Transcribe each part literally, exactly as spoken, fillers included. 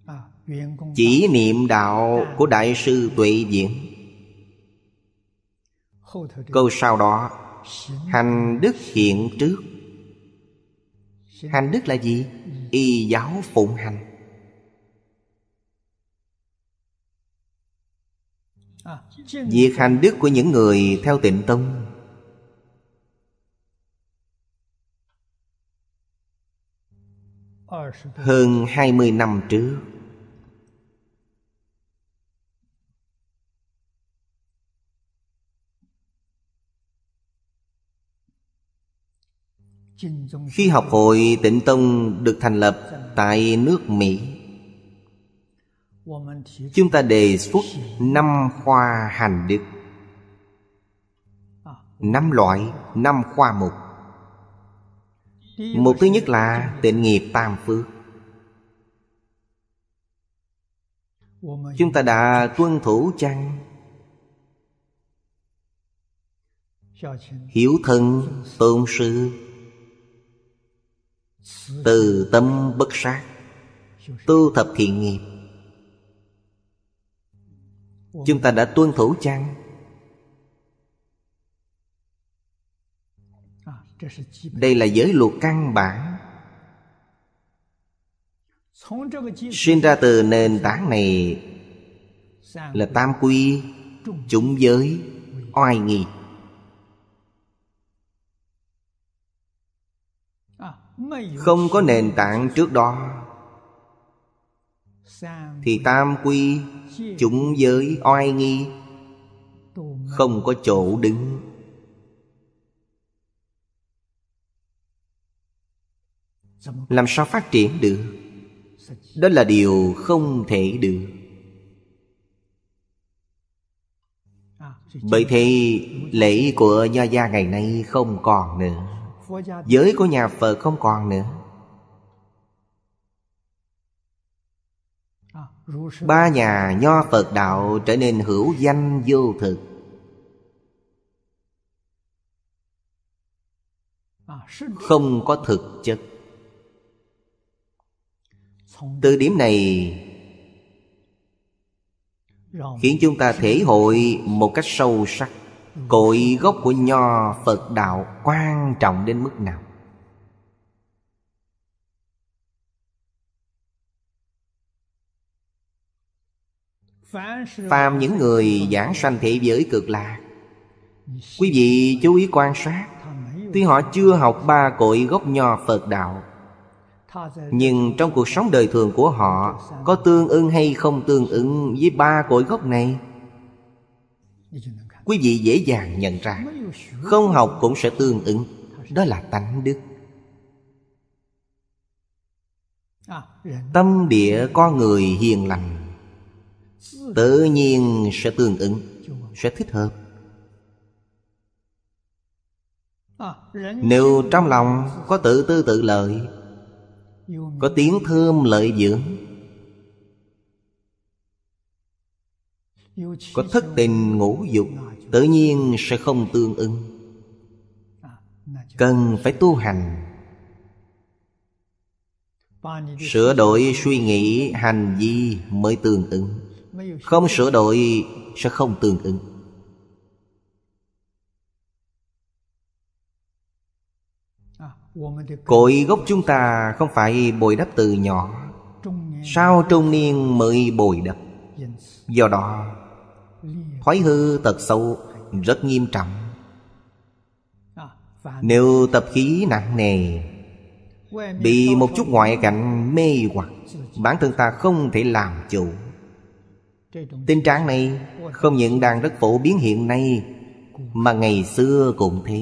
Chỉ niệm đạo của Đại sư Tuệ Diễn. Câu sau đó: hành đức hiện trước. Hành đức là gì? Y giáo phụng hành. Việc hành đức của những người theo Tịnh Tông hơn hai mươi năm trước, khi học hội Tịnh Tông được thành lập tại nước Mỹ, chúng ta đề xuất năm khoa hành đức, năm loại, năm khoa mục. Mục thứ nhất là tịnh nghiệp tam phước. Chúng ta đã tuân thủ chăng? Hiếu thân, tôn sư, từ tâm bất sát, tu thập thiện nghiệp. Chúng ta đã tuân thủ chăng? Đây là giới luật căn bản. Sinh ra từ nền tảng này là tam quy, chủng giới, oai nghi. Không có nền tảng trước đó thì tam quy, chủng giới, oai nghi không có chỗ đứng. Làm sao phát triển được? Đó là điều không thể được. Bởi thế lễ của Nho gia ngày nay không còn nữa, giới của nhà Phật không còn nữa. Ba nhà Nho Phật đạo trở nên hữu danh vô thực. Không có thực chất. Từ điểm này khiến chúng ta thể hội một cách sâu sắc cội gốc của Nho Phật đạo quan trọng đến mức nào. Phàm những người giảng sanh thế giới cực lạc, quý vị chú ý quan sát, tuy họ chưa học ba cội gốc Nho Phật đạo, nhưng trong cuộc sống đời thường của họ có tương ưng hay không tương ứng với ba cội gốc này, quý vị dễ dàng nhận ra. Không học cũng sẽ tương ứng. Đó là tánh đức. Tâm địa con người hiền lành tự nhiên sẽ tương ứng, sẽ thích hợp. Nếu trong lòng có tự tư tự lợi, có tiếng thơm lợi dưỡng, có thất tình ngũ dục, tự nhiên sẽ không tương ứng. Cần phải tu hành, sửa đổi suy nghĩ hành vi mới tương ứng. Không sửa đổi sẽ không tương ứng. Cội gốc chúng ta không phải bồi đắp từ nhỏ, sau trung niên mới bồi đắp. Do đó thói hư tật xấu rất nghiêm trọng. Nếu tập khí nặng nề, bị một chút ngoại cảnh mê hoặc, bản thân ta không thể làm chủ. Tình trạng này không những đang rất phổ biến hiện nay, mà ngày xưa cũng thế.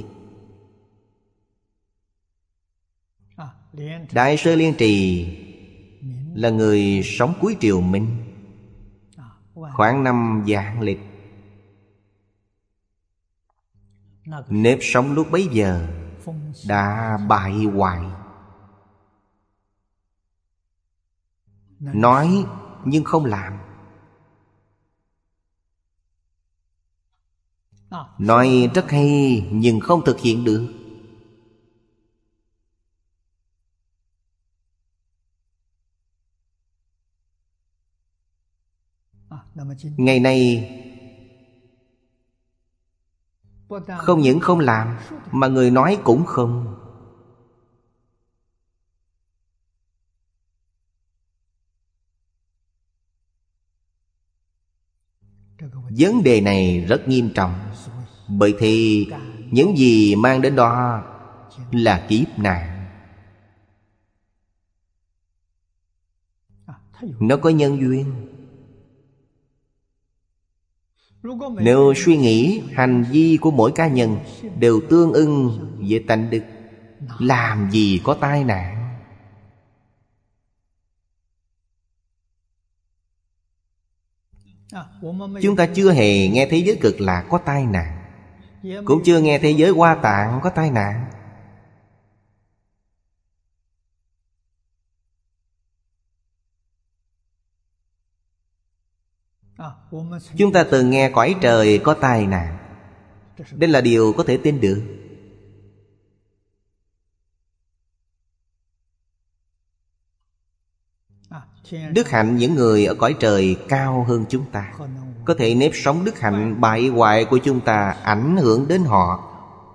Đại sư Liên Trì là người sống cuối triều Minh, khoảng năm Vạn Lịch. Nếp sống lúc bấy giờ đã bại hoại. Nói nhưng không làm. Nói rất hay nhưng không thực hiện được. Ngày nay không những không làm, mà người nói cũng không. Vấn đề này rất nghiêm trọng. Bởi thì những gì mang đến đó là kiếp nạn. Nó có nhân duyên. Nếu suy nghĩ hành vi của mỗi cá nhân đều tương ưng với tánh đức, làm gì có tai nạn. Chúng ta chưa hề nghe thế giới cực lạc có tai nạn, cũng chưa nghe thế giới Hoa Tạng có tai nạn. Chúng ta từng nghe cõi trời có tai nạn. Đây là điều có thể tin được. Đức hạnh những người ở cõi trời cao hơn chúng ta, có thể nếp sống đức hạnh bại hoại của chúng ta ảnh hưởng đến họ.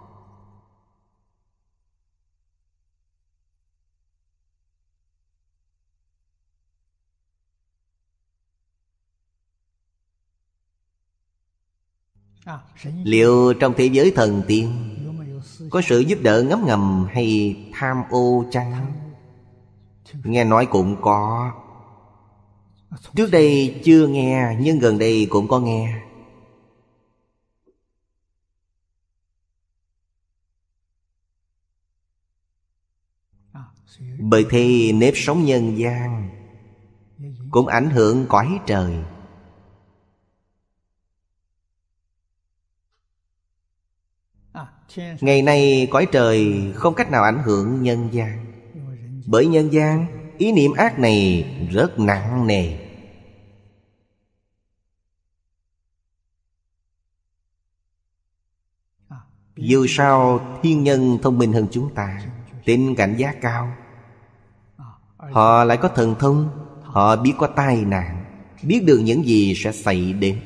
Liệu trong thế giới thần tiên có sự giúp đỡ ngấm ngầm hay tham ô chăng? Nghe nói cũng có. Trước đây chưa nghe, nhưng gần đây cũng có nghe. Bởi thế nếp sống nhân gian cũng ảnh hưởng cõi trời. Ngày nay cõi trời không cách nào ảnh hưởng nhân gian. Bởi nhân gian ý niệm ác này rất nặng nề. Dù sao thiên nhân thông minh hơn chúng ta, tính cảnh giác cao. Họ lại có thần thông. Họ biết có tai nạn, biết được những gì sẽ xảy đến.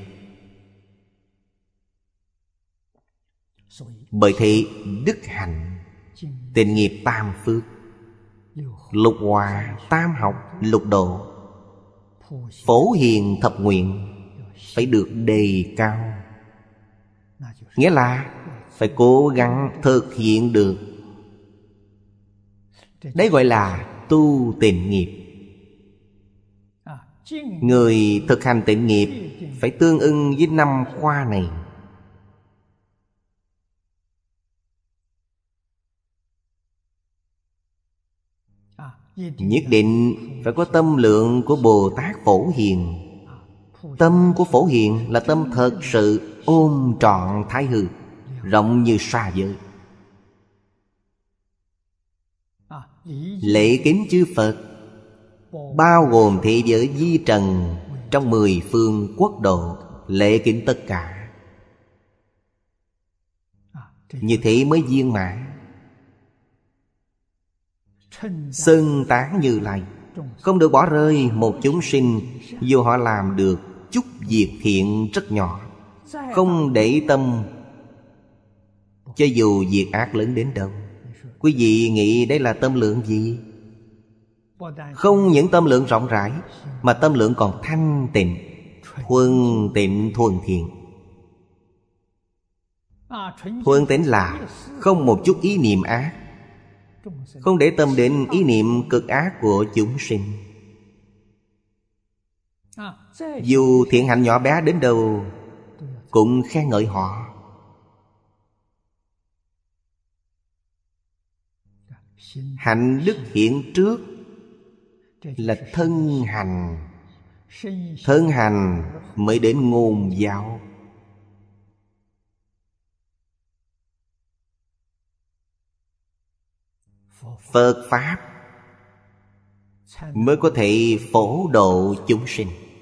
Bởi thế đức hạnh, tịnh nghiệp tam phước, lục hòa, tam học, lục độ, phổ hiền thập nguyện phải được đề cao. Nghĩa là phải cố gắng thực hiện được. Đấy gọi là tu tịnh nghiệp. Người thực hành tịnh nghiệp phải tương ưng với năm khoa này. Nhất định phải có tâm lượng của Bồ Tát Phổ Hiền. Tâm của Phổ Hiền là tâm thật sự ôm trọn thái hư, rộng như sa giới. Lễ kính chư Phật bao gồm thế giới vi trần trong mười phương quốc độ, lễ kính tất cả. Như thế mới viên mãn. Xưng tán Như Lai, không được bỏ rơi một chúng sinh, dù họ làm được chút việc thiện rất nhỏ, không để tâm, cho dù việc ác lớn đến đâu. Quý vị nghĩ đây là tâm lượng gì? Không những tâm lượng rộng rãi, mà tâm lượng còn thanh tịnh, thuần tịnh thuần thiện. Thuần tịnh là không một chút ý niệm ác, không để tâm đến ý niệm cực ác của chúng sinh. Dù thiện hạnh nhỏ bé đến đâu cũng khen ngợi họ. Hạnh đức hiện trước là thân hành. Thân hành mới đến ngôn giáo. Phật Pháp mới có thể phổ độ chúng sinh.